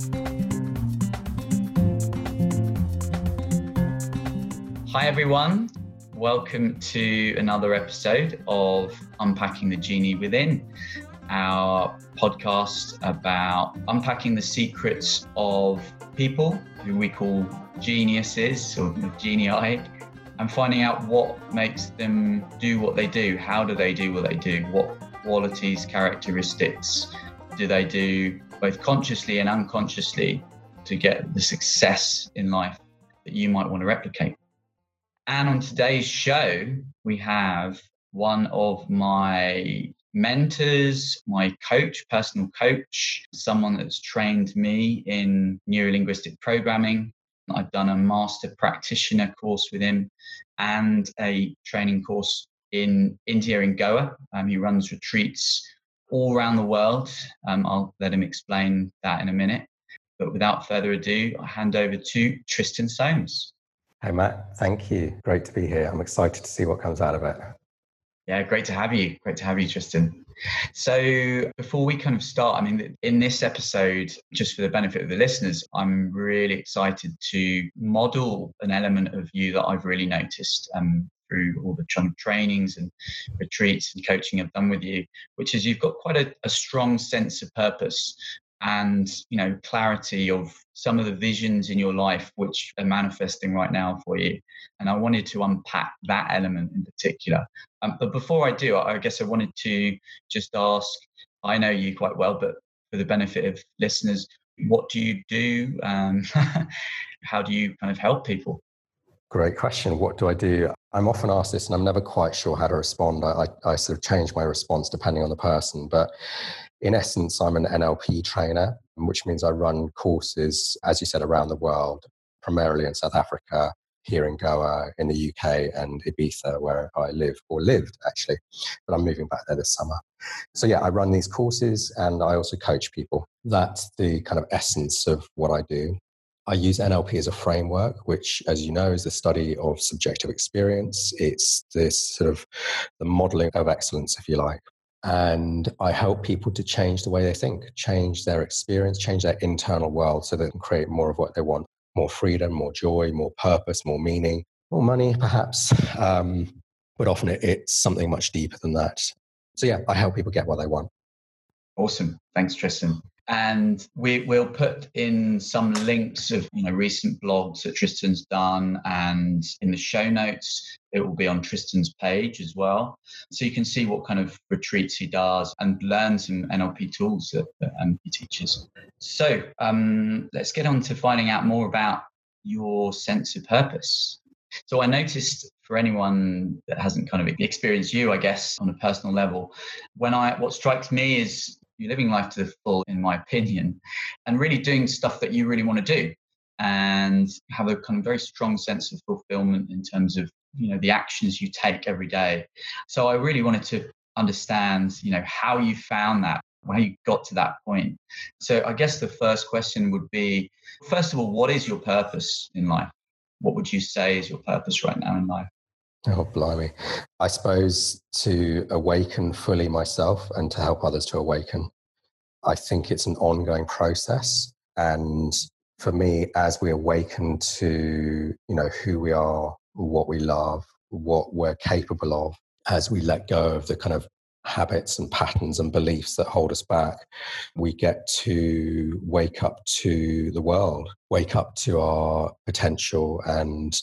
Hi everyone, welcome to another episode of Unpacking the Genie Within, our podcast about unpacking the secrets of people who we call geniuses or genii, and finding out what makes them do what they do. How do they do what they do? What qualities, characteristics do they do both consciously and unconsciously to get the success in life that you might want to replicate? And on today's show, we have one of my mentors, my coach, personal coach, someone that's trained me in neurolinguistic programming. I've done a master practitioner course with him and a training course in India, in Goa. He runs retreats all around the world. I'll let him explain that in a minute. But without further ado, I'll hand over to Tristan Soames. Hey, Matt. Thank you. Great to be here. I'm excited to see what comes out of it. Yeah, great to have you. Great to have you, Tristan. So before we kind of start, in this episode, just for the benefit of the listeners, I'm really excited to model an element of you that I've really noticed through all the trainings and retreats and coaching I've done with you, which is you've got quite a strong sense of purpose and, clarity of some of the visions in your life which are manifesting right now for you. And I wanted to unpack that element in particular. But before I do, I guess I wanted to just ask, I know you quite well, but for the benefit of listeners, what do you do? How do you kind of help people? Great question. What do I do? I'm often asked this and I'm never quite sure how to respond. I sort of change my response depending on the person. But in essence, I'm an NLP trainer, which means I run courses, as you said, around the world, primarily in South Africa, here in Goa, in the UK, and Ibiza, where I live, or lived actually. But I'm moving back there this summer. So yeah, I run these courses and I also coach people. That's the kind of essence of what I do. I use NLP as a framework, which, as you know, is the study of subjective experience. It's this sort of the modeling of excellence, if you like. And I help people to change the way they think, change their experience, change their internal world so they can create more of what they want. More freedom, more joy, more purpose, more meaning, more money, perhaps. But often it's something much deeper than that. So yeah, I help people get what they want. Awesome. Thanks, Tristan. And we'll put in some links of recent blogs that Tristan's done, and in the show notes it will be on Tristan's page as well, so you can see what kind of retreats he does and learn some NLP tools that he teaches. So let's get on to finding out more about your sense of purpose. So I noticed, for anyone that hasn't kind of experienced you, I guess, on a personal level, what strikes me is you're living life to the full, in my opinion, and really doing stuff that you really want to do and have a kind of very strong sense of fulfillment in terms of, the actions you take every day. So I really wanted to understand, how you found that, how you got to that point. So I guess the first question would be, first of all, what is your purpose in life? What would you say is your purpose right now in life? Oh, blimey. I suppose to awaken fully myself and to help others to awaken. I think it's an ongoing process. And for me, as we awaken to, who we are, what we love, what we're capable of, as we let go of the kind of habits and patterns and beliefs that hold us back, we get to wake up to the world, wake up to our potential and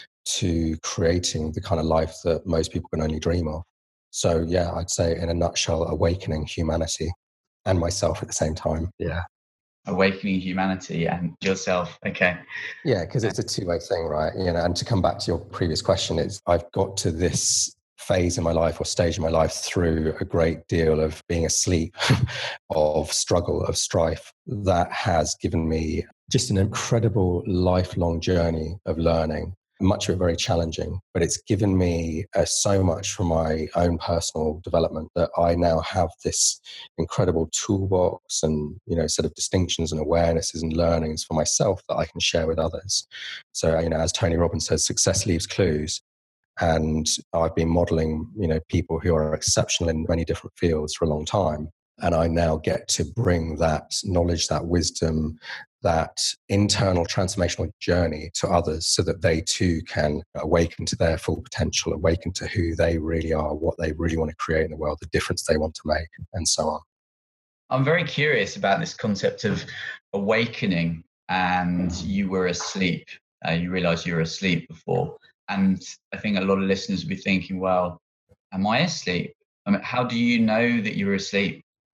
to creating the kind of life that most people can only dream of. So yeah, I'd say in a nutshell, awakening humanity and myself at the same time. Yeah. Awakening humanity and yourself. Okay. Yeah, because it's a two-way thing, right? And to come back to your previous question, I've got to this phase in my life or stage in my life through a great deal of being asleep, of struggle, of strife, that has given me just an incredible lifelong journey of learning. Much of it very challenging, but it's given me so much for my own personal development that I now have this incredible toolbox and, set of distinctions and awarenesses and learnings for myself that I can share with others. So, as Tony Robbins says, success leaves clues. And I've been modeling, people who are exceptional in many different fields for a long time. And I now get to bring that knowledge, that wisdom, that internal transformational journey to others so that they too can awaken to their full potential, awaken to who they really are, what they really want to create in the world, the difference they want to make, and so on. I'm very curious about this concept of awakening, and you were asleep. You realized you were asleep before. And I think a lot of listeners will be thinking, well, am I asleep? I mean, how do you know that you were asleep?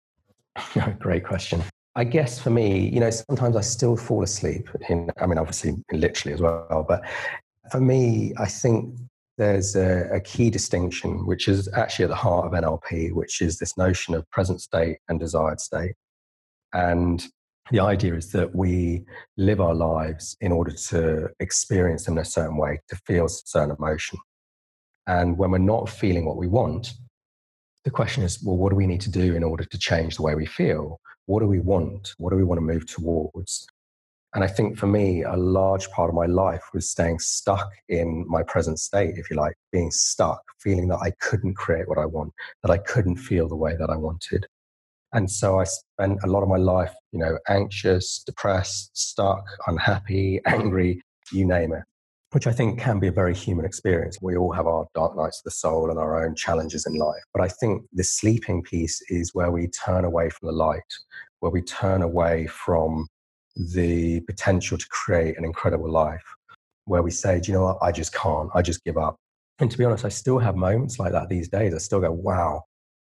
Great question. I guess for me, sometimes I still fall asleep obviously literally as well, but for me, I think there's a key distinction, which is actually at the heart of NLP, which is this notion of present state and desired state. And the idea is that we live our lives in order to experience them in a certain way, to feel a certain emotion. And when we're not feeling what we want, the question is, well, what do we need to do in order to change the way we feel? What do we want? What do we want to move towards? And I think for me, a large part of my life was staying stuck in my present state, if you like, being stuck, feeling that I couldn't create what I want, that I couldn't feel the way that I wanted. And so I spent a lot of my life, anxious, depressed, stuck, unhappy, angry, you name it, which I think can be a very human experience. We all have our dark nights of the soul and our own challenges in life. But I think the sleeping piece is where we turn away from the light, where we turn away from the potential to create an incredible life, where we say, do you know what, I just can't, I just give up. And to be honest, I still have moments like that these days. I still go, wow,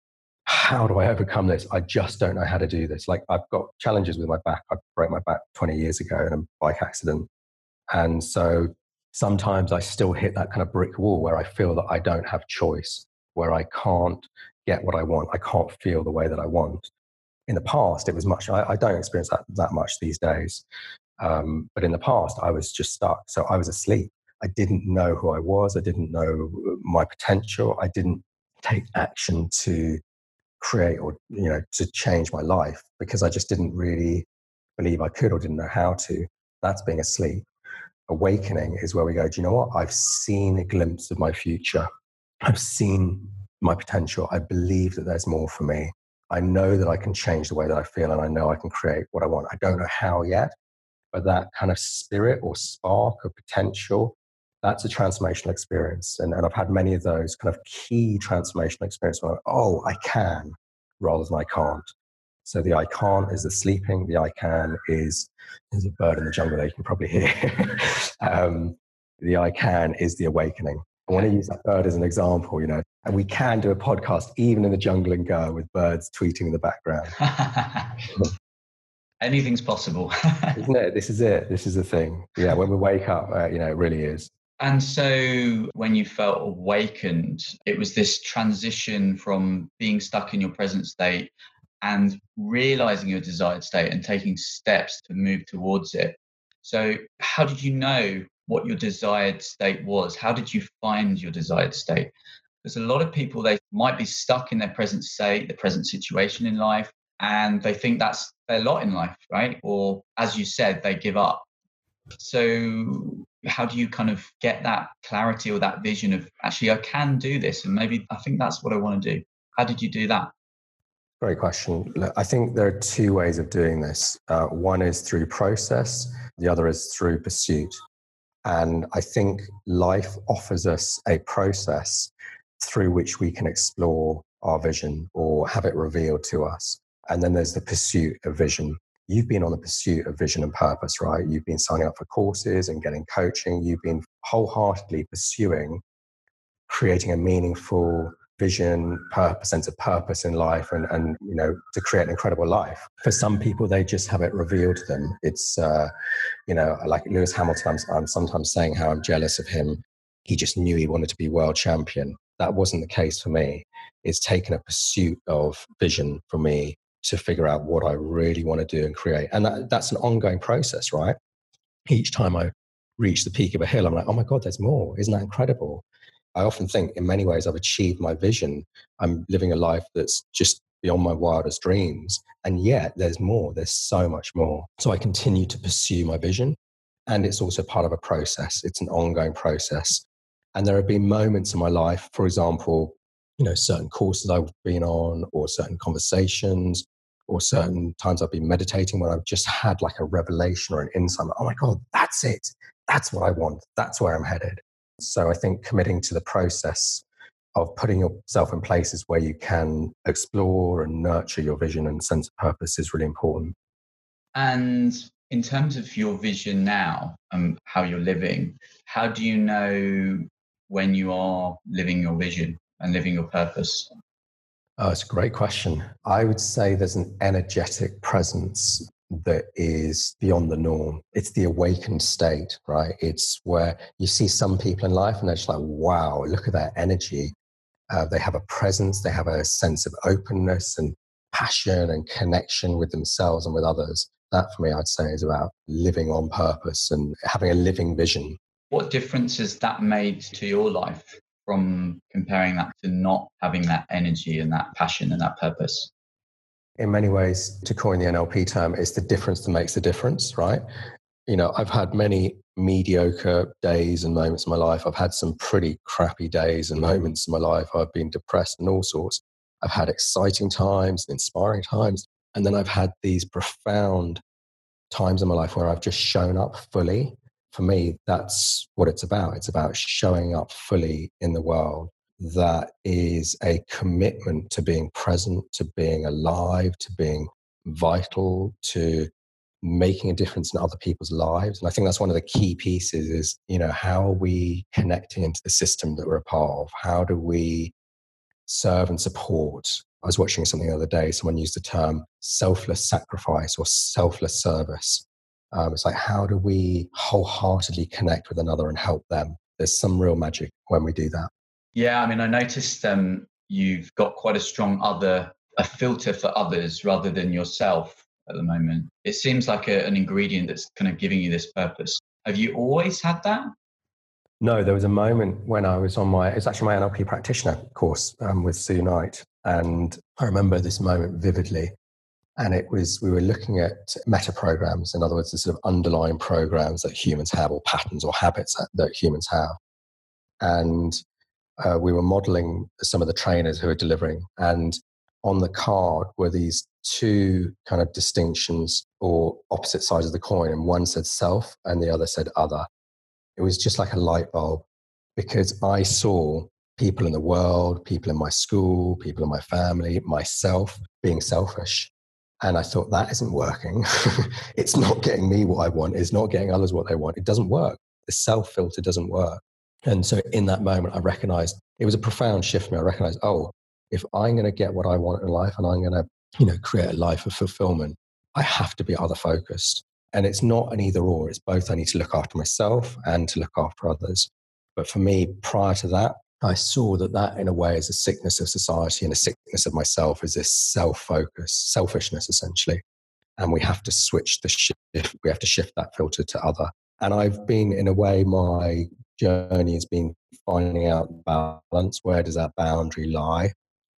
how do I overcome this? I just don't know how to do this. Like, I've got challenges with my back. I broke my back 20 years ago in a bike accident. And so sometimes I still hit that kind of brick wall where I feel that I don't have choice, where I can't get what I want. I can't feel the way that I want. In the past, it was much, I don't experience that much these days. But in the past, I was just stuck. So I was asleep. I didn't know who I was. I didn't know my potential. I didn't take action to create or, to change my life because I just didn't really believe I could or didn't know how to. That's being asleep. Awakening is where we go, do you know what? I've seen a glimpse of my future. I've seen my potential. I believe that there's more for me. I know that I can change the way that I feel and I know I can create what I want. I don't know how yet, but that kind of spirit or spark of potential, that's a transformational experience. And I've had many of those kind of key transformational experiences where, I can, rather than I can't. So the I can't is the sleeping. The I can is, there's a bird in the jungle there you can probably hear. The I can is the awakening. I want to use that bird as an example, and we can do a podcast even in the jungle and go with birds tweeting in the background. Anything's possible. Isn't it? This is it. This is the thing. Yeah, when we wake up, it really is. And so when you felt awakened, it was this transition from being stuck in your present state and realizing your desired state and taking steps to move towards it. So how did you know what your desired state was? How did you find your desired state? Because a lot of people, they might be stuck in their present state, the present situation in life, and they think that's their lot in life, right? Or as you said, they give up. So how do you kind of get that clarity or that vision of actually, I can do this, and maybe I think that's what I want to do? How did you do that? Great question. Look, I think there are two ways of doing this. One is through process. The other is through pursuit. And I think life offers us a process through which we can explore our vision or have it revealed to us. And then there's the pursuit of vision. You've been on the pursuit of vision and purpose, right? You've been signing up for courses and getting coaching. You've been wholeheartedly pursuing creating a meaningful vision, purpose, sense of purpose in life and to create an incredible life. For some people, they just have it revealed to them. It's, like Lewis Hamilton, I'm sometimes saying how I'm jealous of him. He just knew he wanted to be world champion. That wasn't the case for me. It's taken a pursuit of vision for me to figure out what I really want to do and create. And that's an ongoing process, right? Each time I reach the peak of a hill, I'm like, oh my God, there's more. Isn't that incredible? I often think in many ways I've achieved my vision. I'm living a life that's just beyond my wildest dreams. And yet there's more, there's so much more. So I continue to pursue my vision. And it's also part of a process. It's an ongoing process. And there have been moments in my life, for example, certain courses I've been on, or certain conversations, or certain times I've been meditating where I've just had like a revelation or an insight. Oh my God, that's it. That's what I want. That's where I'm headed. So I think committing to the process of putting yourself in places where you can explore and nurture your vision and sense of purpose is really important. And in terms of your vision now and how you're living, how do you know when you are living your vision and living your purpose? Oh, it's a great question. I would say there's an energetic presence that is beyond the norm. It's the awakened state, right? It's where you see some people in life and they're just like, wow, look at that energy. They have a presence, they have a sense of openness and passion and connection with themselves and with others. That for me, I'd say, is about living on purpose and having a living vision. What difference has that made to your life from comparing that to not having that energy and that passion and that purpose? In many ways, to coin the NLP term, it's the difference that makes the difference, right? I've had many mediocre days and moments in my life. I've had some pretty crappy days and moments in my life. I've been depressed and all sorts. I've had exciting times and inspiring times. And then I've had these profound times in my life where I've just shown up fully. For me, that's what it's about. It's about showing up fully in the world. That is a commitment to being present, to being alive, to being vital, to making a difference in other people's lives. And I think that's one of the key pieces is, how are we connecting into the system that we're a part of? How do we serve and support? I was watching something the other day, someone used the term selfless sacrifice or selfless service. It's like, how do we wholeheartedly connect with another and help them? There's some real magic when we do that. Yeah, I mean, I noticed you've got quite a strong a filter for others rather than yourself at the moment. It seems like an ingredient that's kind of giving you this purpose. Have you always had that? No, there was a moment when I was it's actually my NLP practitioner course with Sue Knight. And I remember this moment vividly. And we were looking at meta programs, in other words, the sort of underlying programs that humans have, or patterns or habits that humans have. And we were modeling some of the trainers who were delivering. And on the card were these two kind of distinctions or opposite sides of the coin. And one said self and the other said other. It was just like a light bulb, because I saw people in the world, people in my school, people in my family, myself being selfish. And I thought, that isn't working. It's not getting me what I want. It's not getting others what they want. It doesn't work. The self filter doesn't work. And so in that moment, I recognized it was a profound shift for me. I recognized, if I'm going to get what I want in life and I'm going to, create a life of fulfillment, I have to be other focused. And it's not an either or. It's both. I need to look after myself and to look after others. But for me, prior to that, I saw that in a way is a sickness of society and a sickness of myself, is this self-focus, selfishness essentially. And we have to switch the shift. We have to shift that filter to other. And I've been, in a way, my journey has been finding out balance. Where does that boundary lie?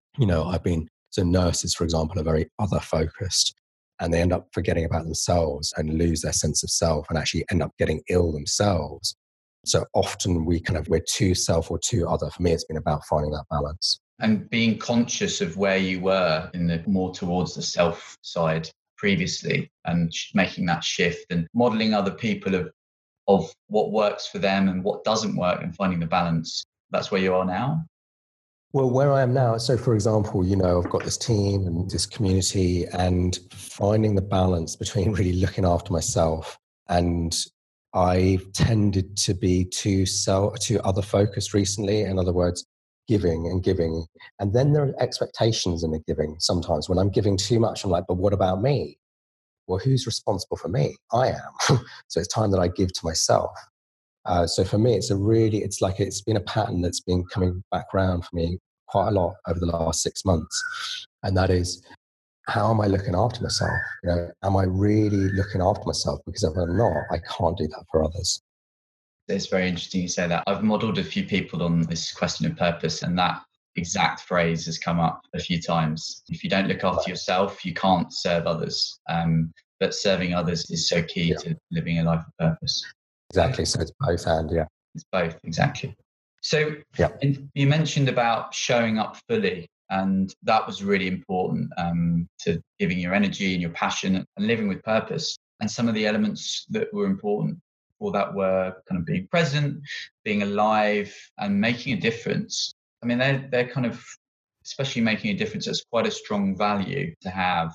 So nurses, for example, are very other focused, and they end up forgetting about themselves and lose their sense of self and actually end up getting ill themselves. So often we're too self or too other. For me, it's been about finding that balance. And being conscious of where you were in the more towards the self side previously, and making that shift and modeling other people of what works for them and what doesn't work, and finding the balance. That's where you are now. Well, where I am now, so for example, I've got this team and this community, and finding the balance between really looking after myself, and I've tended to be too other focused recently. In other words, giving and giving. And then there are expectations in the giving. Sometimes when I'm giving too much, I'm like, but what about me? Well, who's responsible for me? I am. So it's time that I give to myself. So for me, it's been a pattern that's been coming back around for me quite a lot over the last 6 months. And that is, how am I looking after myself? Am I really looking after myself? Because if I'm not, I can't do that for others. It's very interesting you say that. I've modeled a few people on this question of purpose, and that exact phrase has come up a few times. If you don't look after yourself, you can't serve others. But serving others is so key to living a life of purpose. Exactly. So it's both and, yeah. It's both, exactly. So Yeah. you mentioned about showing up fully, and that was really important to giving your energy and your passion and living with purpose. And some of the elements that were important for that were kind of being present, being alive, and making a difference. I mean, they're kind of, especially making a difference, that's quite a strong value to have.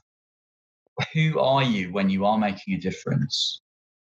Who are you when you are making a difference?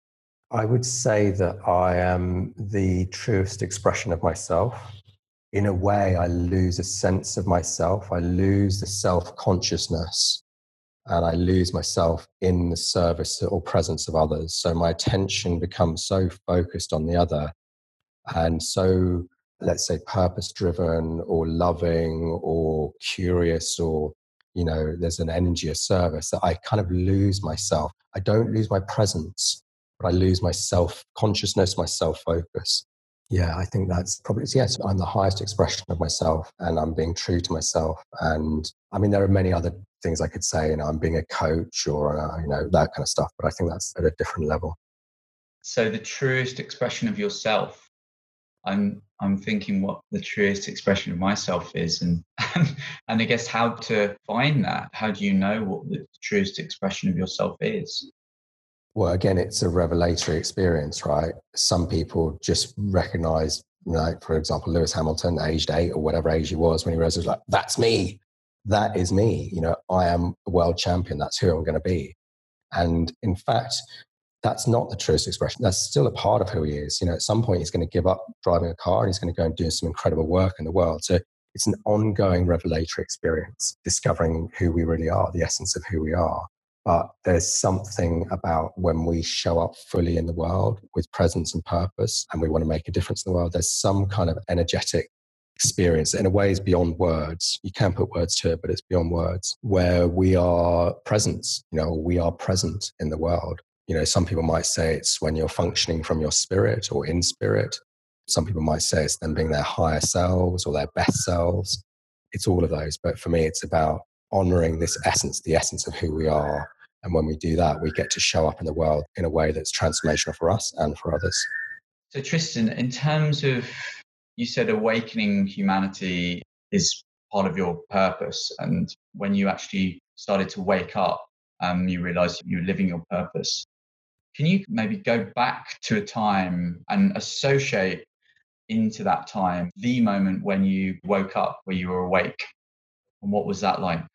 I would say that I am the truest expression of myself. In a way, I lose a sense of myself. I lose the self-consciousness and I lose myself in the service or presence of others. So my attention becomes so focused on the other and so, let's say, purpose driven or loving or curious, or, there's an energy of service that I kind of lose myself. I don't lose my presence, but I lose my self consciousness, my self focus. Yeah, I think that's probably, yes, I'm the highest expression of myself and I'm being true to myself. And I mean, there are many other things I could say, I'm being a coach or, that kind of stuff, but I think that's at a different level. So the truest expression of yourself. I'm thinking what the truest expression of myself is, and and I guess how to find that. How do you know what the truest expression of yourself is? Well, again, it's a revelatory experience, right? Some people just recognize, like, for example, Lewis Hamilton, aged 8 or whatever age he was when he realized, like, that's me. That is me. I am a world champion. That's who I'm going to be. And in fact, that's not the truest expression. That's still a part of who he is. At some point, he's going to give up driving a car and he's going to go and do some incredible work in the world. So it's an ongoing revelatory experience, discovering who we really are, the essence of who we are. But there's something about when we show up fully in the world with presence and purpose, and we want to make a difference in the world, there's some kind of energetic experience that in a way is beyond words. You can put words to it, but it's beyond words, where we are presence, we are present in the world. Some people might say it's when you're functioning from your spirit or in spirit. Some people might say it's them being their higher selves or their best selves. It's all of those. But for me, it's about honoring this essence, the essence of who we are. And when we do that, we get to show up in the world in a way that's transformational for us and for others. So Tristan, in terms of, you said awakening humanity is part of your purpose, and when you actually started to wake up, you realized you were living your purpose. Can you maybe go back to a time and associate into that time the moment when you woke up, where you were awake? And what was that like?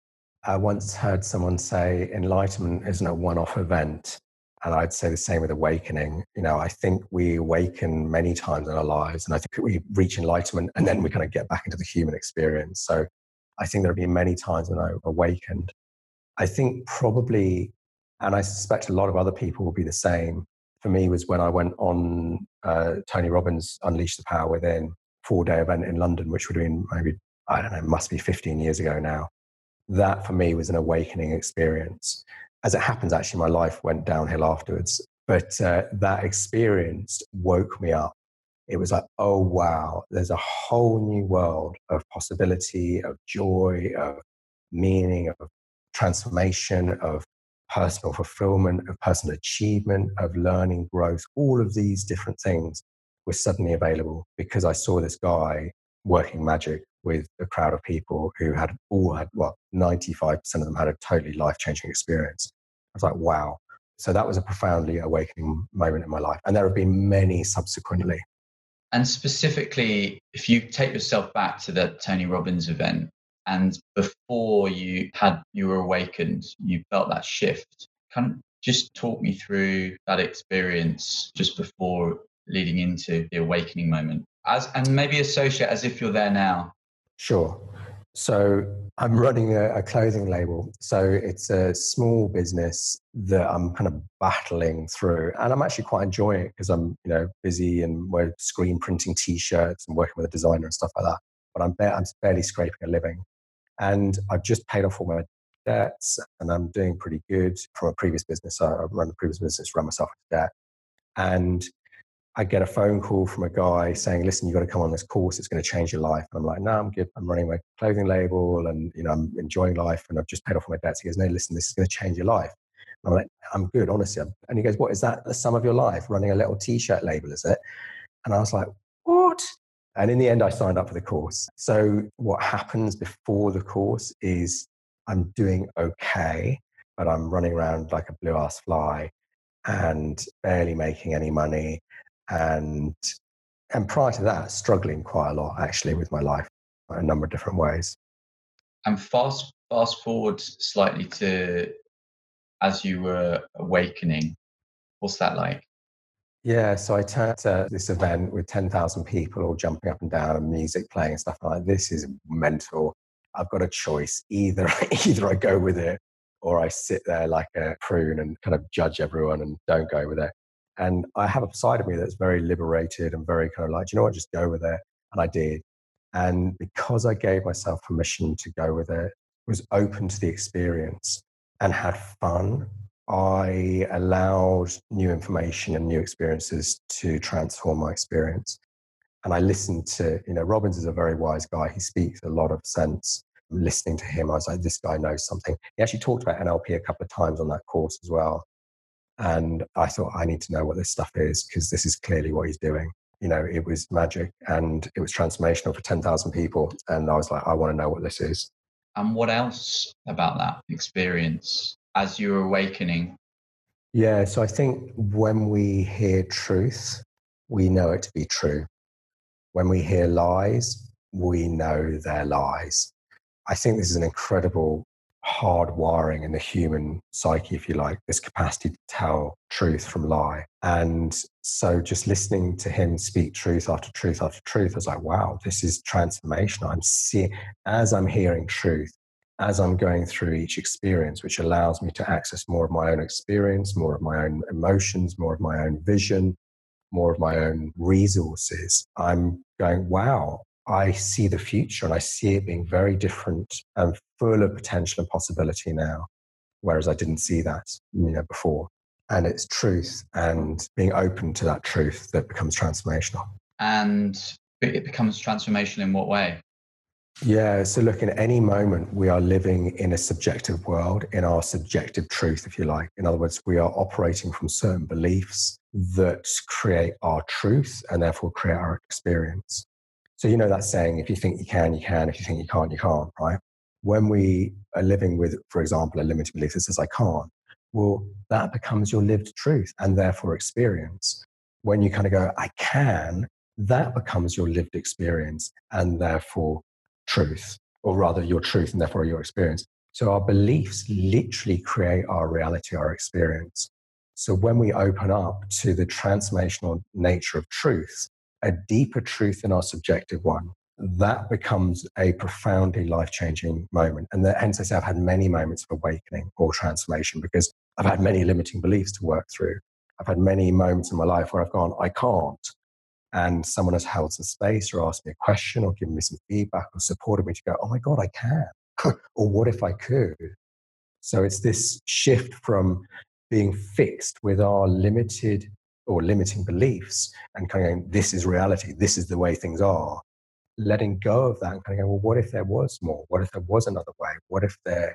I once heard someone say enlightenment isn't a one-off event. And I'd say the same with awakening. I think we awaken many times in our lives, and I think we reach enlightenment and then we kind of get back into the human experience. So I think there have been many times when I awakened. I think probably, and I suspect a lot of other people will be the same, for me was when I went on Tony Robbins' Unleash the Power Within 4-day event in London, which would have been maybe, I don't know, must be 15 years ago now. That for me was an awakening experience. As it happens, actually, my life went downhill afterwards. But that experience woke me up. It was like, oh, wow, there's a whole new world of possibility, of joy, of meaning, of transformation, of personal fulfillment, of personal achievement, of learning, growth. All of these different things were suddenly available because I saw this guy working magic with a crowd of people who had 95% of them had a totally life-changing experience. I was like, wow. So that was a profoundly awakening moment in my life. And there have been many subsequently. And specifically, if you take yourself back to the Tony Robbins event, and before you were awakened, you felt that shift. Kind of just talk me through that experience just before leading into the awakening moment, and maybe associate as if you're there now. Sure. So I'm running a clothing label. So it's a small business that I'm kind of battling through, and I'm actually quite enjoying it because I'm, busy and we're screen printing T-shirts and working with a designer and stuff like that. But I'm barely scraping a living, and I've just paid off all my debts, and I'm doing pretty good from a previous business. I run a previous business, run myself into debt, and I get a phone call from a guy saying, listen, you've got to come on this course. It's going to change your life. And I'm like, no, I'm good. I'm running my clothing label and, I'm enjoying life and I've just paid off my debts. He goes, no, listen, this is going to change your life. And I'm like, I'm good, honestly. And he goes, what, is that the sum of your life? Running a little T-shirt label, is it? And I was like, what? And in the end, I signed up for the course. So what happens before the course is I'm doing okay, but I'm running around like a blue ass fly and barely making any money. And prior to that, struggling quite a lot actually with my life in a number of different ways. And fast forward slightly to as you were awakening. What's that like? Yeah, so I turned to this event with 10,000 people all jumping up and down and music playing and stuff like this is mental. I've got a choice. Either I go with it or I sit there like a prune and kind of judge everyone and don't go with it. And I have a side of me that's very liberated and very kind of like, you know what, just go with it. And I did. And because I gave myself permission to go with it, was open to the experience and had fun, I allowed new information and new experiences to transform my experience. And I listened to, Robbins is a very wise guy. He speaks a lot of sense. Listening to him, I was like, this guy knows something. He actually talked about NLP a couple of times on that course as well. And I thought, I need to know what this stuff is because this is clearly what he's doing. It was magic and it was transformational for 10,000 people. And I was like, I want to know what this is. And what else about that experience as you were awakening? Yeah, so I think when we hear truth, we know it to be true. When we hear lies, we know they're lies. I think this is an incredible hard wiring in the human psyche, if you like, this capacity to tell truth from lie. And so just listening to him speak truth after truth after truth, I was like, wow, this is transformational. I'm seeing, as I'm hearing truth, as I'm going through each experience, which allows me to access more of my own experience, more of my own emotions, more of my own vision, more of my own resources, I'm going, wow, I see the future and I see it being very different and full of potential and possibility now, whereas I didn't see that, before. And it's truth and being open to that truth that becomes transformational. And it becomes transformational in what way? Yeah, so look, in any moment, we are living in a subjective world, in our subjective truth, if you like. In other words, we are operating from certain beliefs that create our truth and therefore create our experience. So you know that saying, if you think you can, you can. If you think you can't, right? When we are living with, for example, a limiting belief that says, I can't, well, that becomes your lived truth and therefore experience. When you kind of go, I can, that becomes your lived experience and therefore truth, or rather your truth and therefore your experience. So our beliefs literally create our reality, our experience. So when we open up to the transformational nature of truth, a deeper truth than our subjective one, that becomes a profoundly life-changing moment. And hence I say I've had many moments of awakening or transformation because I've had many limiting beliefs to work through. I've had many moments in my life where I've gone, I can't. And someone has held some space or asked me a question or given me some feedback or supported me to go, oh my God, I can. Or what if I could? So it's this shift from being fixed with our limited or limiting beliefs and kind of going, this is reality, this is the way things are, letting go of that and kind of go, well, what if there was more? What if there was another way? What if there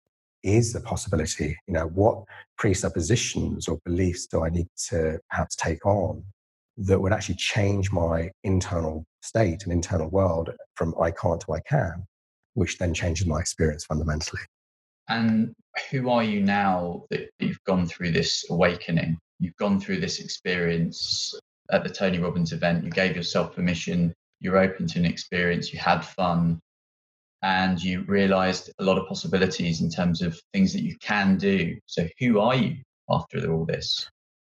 is a possibility? What presuppositions or beliefs do I need to perhaps take on that would actually change my internal state and internal world from I can't to I can, which then changes my experience fundamentally. And who are you now that you've gone through this awakening? You've gone through this experience at the Tony Robbins event. You gave yourself permission. You're open to an experience. You had fun. And you realized a lot of possibilities in terms of things that you can do. So who are you after all this?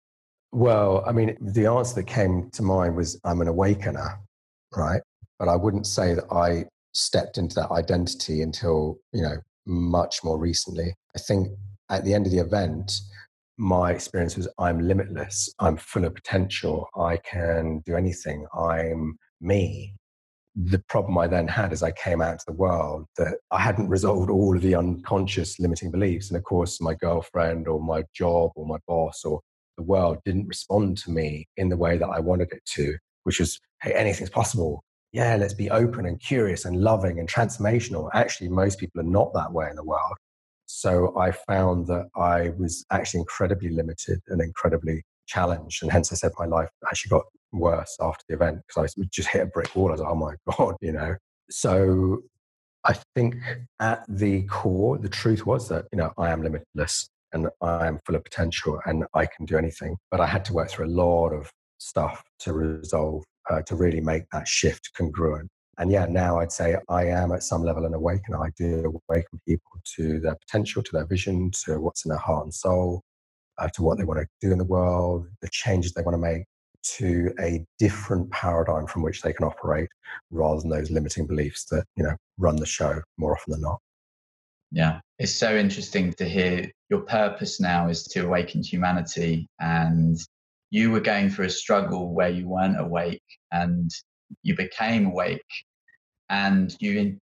Well, I mean, the answer that came to mind was I'm an awakener, right? But I wouldn't say that I stepped into that identity until, much more recently. I think at the end of the event, my experience was I'm limitless. I'm full of potential. I can do anything. I'm me. The problem I then had as I came out to the world that I hadn't resolved all of the unconscious limiting beliefs. And of course, my girlfriend or my job or my boss or the world didn't respond to me in the way that I wanted it to, which was, hey, anything's possible. Yeah, let's be open and curious and loving and transformational. Actually, most people are not that way in the world. So I found that I was actually incredibly limited and incredibly challenged. And hence I said my life actually got worse after the event because I just hit a brick wall. I was like, oh my God, you know. So I think at the core, the truth was that, you know, I am limitless and I am full of potential and I can do anything. But I had to work through a lot of stuff to resolve, to really make that shift congruent. And yeah, now I'd say I am at some level an awakener. I do awaken people to their potential, to their vision, to what's in their heart and soul, to what they want to do in the world, the changes they want to make, to a different paradigm from which they can operate rather than those limiting beliefs that, you know, run the show more often than not. Yeah, it's so interesting to hear your purpose now is to awaken humanity. And you were going through a struggle where you weren't awake and you became awake. And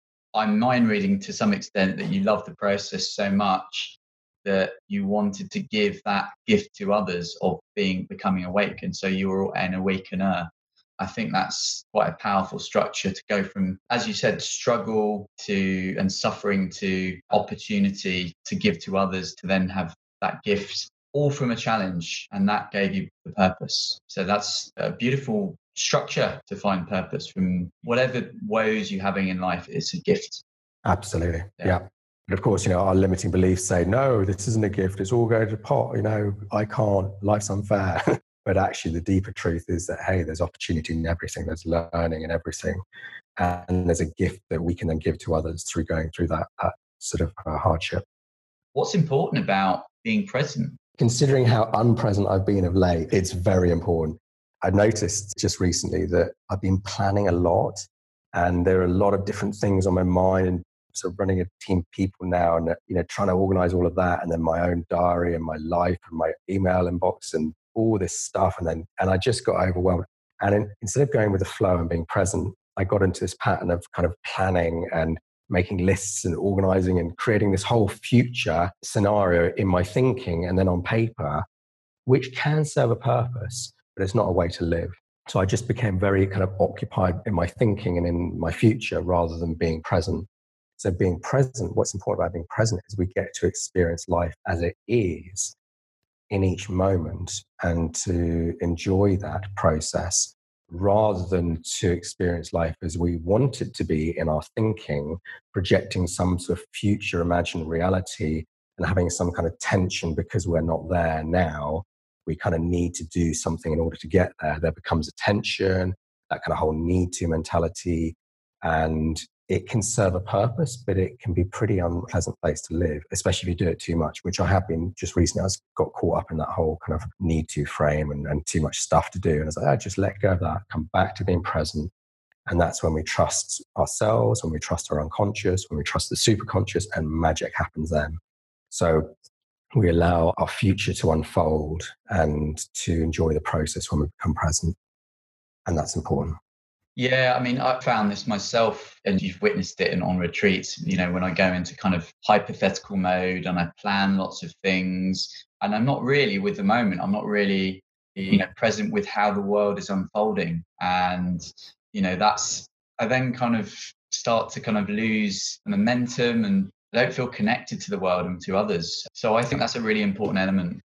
I'm mind reading to some extent that you love the process so much that you wanted to give that gift to others of becoming awake. And so you were an awakener. I think that's quite a powerful structure to go from, as you said, struggle to and suffering to opportunity to give to others, to then have that gift all from a challenge. And that gave you the purpose. So that's a beautiful structure to find purpose from whatever woes you're having in life. It's a gift. Absolutely. Yeah. But of course, you know, our limiting beliefs say, no, this isn't a gift. It's all going to pot. You know, I can't. Life's unfair. But actually, the deeper truth is that, hey, there's opportunity in everything. There's learning in everything. And there's a gift that we can then give to others through going through that sort of hardship. What's important about being present? Considering how unpresent I've been of late, it's very important. I noticed just recently that I've been planning a lot and there are a lot of different things on my mind and sort of running a team of people now and, you know, trying to organize all of that and then my own diary and my life and my email inbox and all this stuff. And I just got overwhelmed. And instead of going with the flow and being present, I got into this pattern of kind of planning and making lists and organizing and creating this whole future scenario in my thinking and then on paper, which can serve a purpose, but it's not a way to live. So I just became very kind of occupied in my thinking and in my future rather than being present. So being present, what's important about being present is we get to experience life as it is in each moment and to enjoy that process rather than to experience life as we want it to be in our thinking, projecting some sort of future imagined reality and having some kind of tension because we're not there now. We kind of need to do something in order to get there. There becomes a tension, that kind of whole need to mentality. And it can serve a purpose, but it can be a pretty unpleasant place to live, especially if you do it too much, which I have been just recently. I got caught up in that whole kind of need to frame and too much stuff to do. And I was like, just let go of that, come back to being present. And that's when we trust ourselves, when we trust our unconscious, when we trust the superconscious, and magic happens then. So we allow our future to unfold and to enjoy the process when we become present. And that's important. Yeah, I mean, I found this myself, and you've witnessed it on retreats, you know, when I go into kind of hypothetical mode and I plan lots of things, and I'm not really with the moment. I'm not really, you know, present with how the world is unfolding. And, you know, I then kind of start to kind of lose momentum and I don't feel connected to the world and to others. So I think that's a really important element.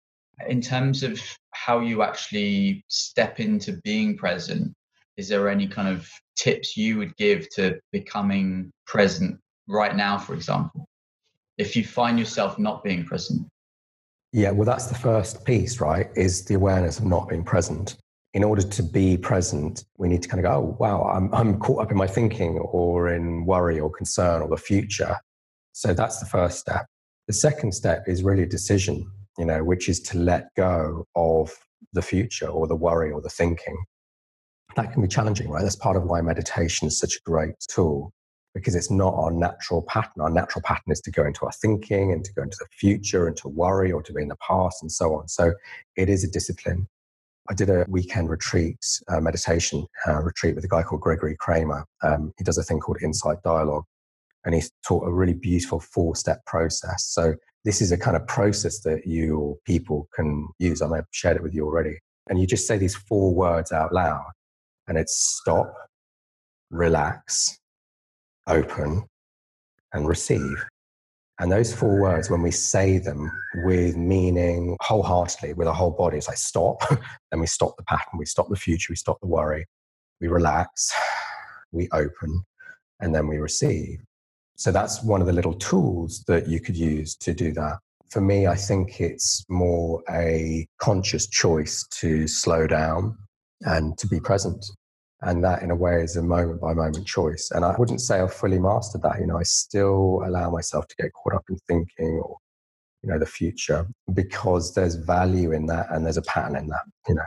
In terms of how you actually step into being present, is there any kind of tips you would give to becoming present right now, for example, if you find yourself not being present? Yeah, well, that's the first piece, right? Is the awareness of not being present. In order to be present, we need to kind of go, oh, wow, I'm caught up in my thinking or in worry or concern or the future. So that's the first step. The second step is really a decision, you know, which is to let go of the future or the worry or the thinking. That can be challenging, right? That's part of why meditation is such a great tool, because it's not our natural pattern. Our natural pattern is to go into our thinking and to go into the future and to worry or to be in the past and so on. So it is a discipline. I did a weekend retreat, meditation retreat with a guy called Gregory Kramer. He does a thing called Insight Dialogue, and he taught a really beautiful 4-step process. So this is a kind of process that you or people can use. I may have shared it with you already. And you just say these 4 words out loud. And it's stop, relax, open, and receive. And those 4 words, when we say them with meaning wholeheartedly, with our whole body, it's like stop. Then we stop the pattern, we stop the future, we stop the worry, we relax, we open, and then we receive. So that's one of the little tools that you could use to do that. For me, I think it's more a conscious choice to slow down and to be present. And that, in a way, is a moment by moment choice. And I wouldn't say I've fully mastered that. I still allow myself to get caught up in thinking or, the future, because there's value in that and there's a pattern in that.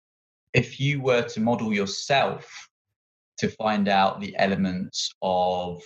If you were to model yourself to find out the elements of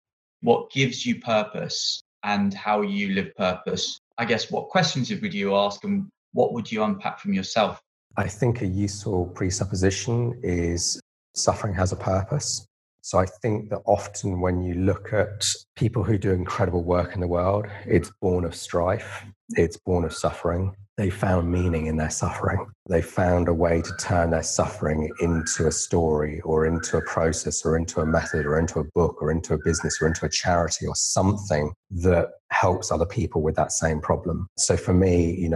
what gives you purpose and how you live purpose, I guess, what questions would you ask and what would you unpack from yourself? I think a useful presupposition is suffering has a purpose. So I think that often when you look at people who do incredible work in the world, it's born of strife, it's born of suffering. They found meaning in their suffering. They found a way to turn their suffering into a story or into a process or into a method or into a book or into a business or into a charity or something that helps other people with that same problem. So for me,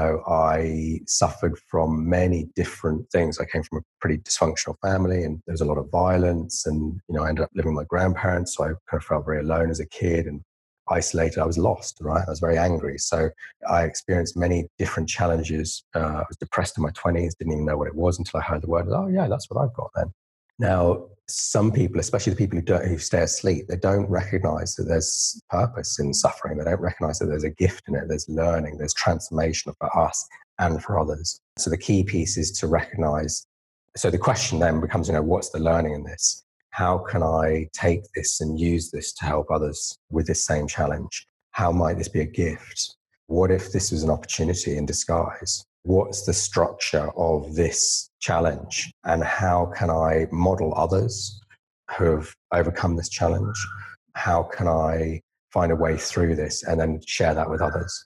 I suffered from many different things. I came from a pretty dysfunctional family and there was a lot of violence and, I ended up living with my grandparents. So I kind of felt very alone as a kid and isolated. I was lost, right? I was very angry. So I experienced many different challenges. I was depressed in my 20s, didn't even know what it was until I heard the word. Oh yeah, that's what I've got then. Now, some people, especially the people who stay asleep, they don't recognize that there's purpose in suffering. They don't recognize that there's a gift in it. There's learning, there's transformation for us and for others. So the key piece is to recognize. So the question then becomes, what's the learning in this? How can I take this and use this to help others with this same challenge? How might this be a gift? What if this was an opportunity in disguise? What's the structure of this challenge? And how can I model others who have overcome this challenge? How can I find a way through this and then share that with others?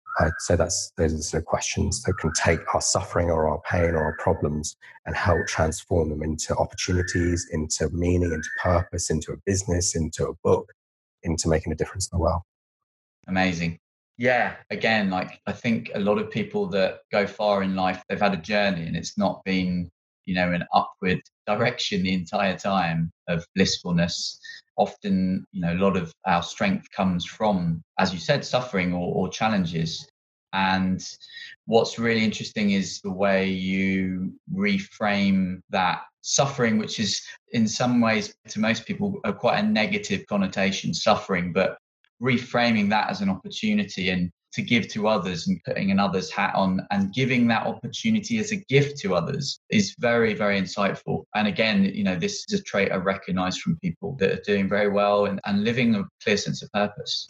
So those are the sort of questions that can take our suffering or our pain or our problems and help transform them into opportunities, into meaning, into purpose, into a business, into a book, into making a difference in the world. Amazing. Yeah, again, I think a lot of people that go far in life, they've had a journey and it's not been, an upward direction the entire time of blissfulness. Often, a lot of our strength comes from, as you said, suffering or challenges. And what's really interesting is the way you reframe that suffering, which is in some ways to most people quite a negative connotation, suffering, but reframing that as an opportunity and to give to others and putting another's hat on and giving that opportunity as a gift to others is very, very insightful. And again, this is a trait I recognize from people that are doing very well and living a clear sense of purpose.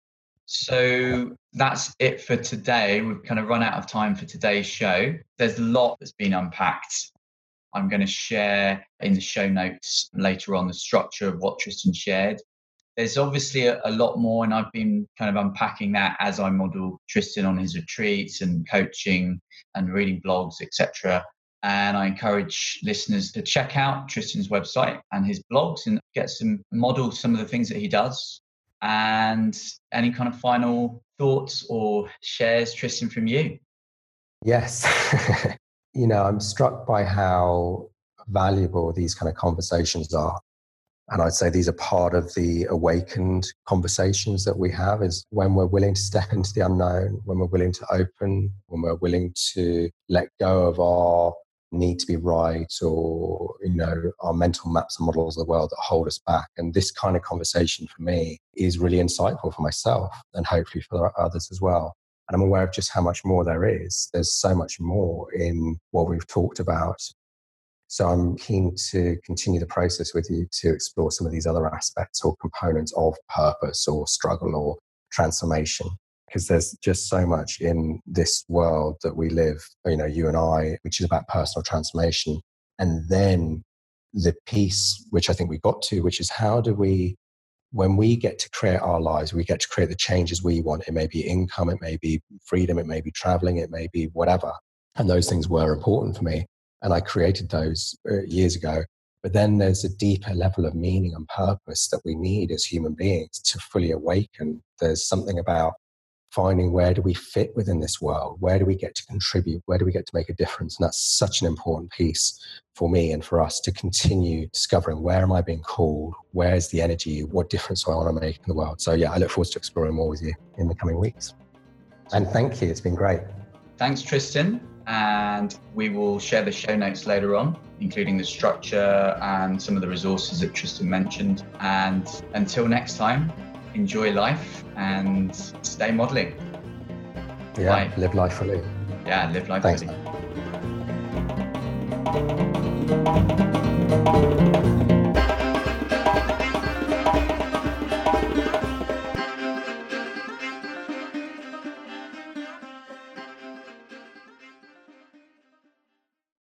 So that's it for today. We've kind of run out of time for today's show. There's a lot that's been unpacked. I'm going to share in the show notes later on the structure of what Tristan shared. There's obviously a lot more, and I've been kind of unpacking that as I model Tristan on his retreats and coaching and reading blogs, etc. And I encourage listeners to check out Tristan's website and his blogs and model some of the things that he does. And any kind of final thoughts or shares, Tristan, from you? Yes. I'm struck by how valuable these kind of conversations are. And I'd say these are part of the awakened conversations that we have, is when we're willing to step into the unknown, when we're willing to open, when we're willing to let go of our need to be right or, our mental maps and models of the world that hold us back. And this kind of conversation for me is really insightful for myself and hopefully for others as well. And I'm aware of just how much more there is. There's so much more in what we've talked about. So I'm keen to continue the process with you to explore some of these other aspects or components of purpose or struggle or transformation, because there's just so much in this world that we live, you and I, which is about personal transformation. And then the piece, which I think we got to, which is how do we, when we get to create our lives, we get to create the changes we want. It may be income, it may be freedom, it may be traveling, it may be whatever. And those things were important for me. And I created those years ago. But then there's a deeper level of meaning and purpose that we need as human beings to fully awaken. There's something about finding where do we fit within this world? Where do we get to contribute? Where do we get to make a difference? And that's such an important piece for me and for us to continue discovering where am I being called? Where's the energy? What difference do I want to make in the world? So yeah, I look forward to exploring more with you in the coming weeks. And thank you. It's been great. Thanks, Tristan. And we will share the show notes later on, including the structure and some of the resources that Tristan mentioned. And until next time, enjoy life and stay modeling. Yeah, bye. Live life fully. Yeah, live life Thanks, fully. Man.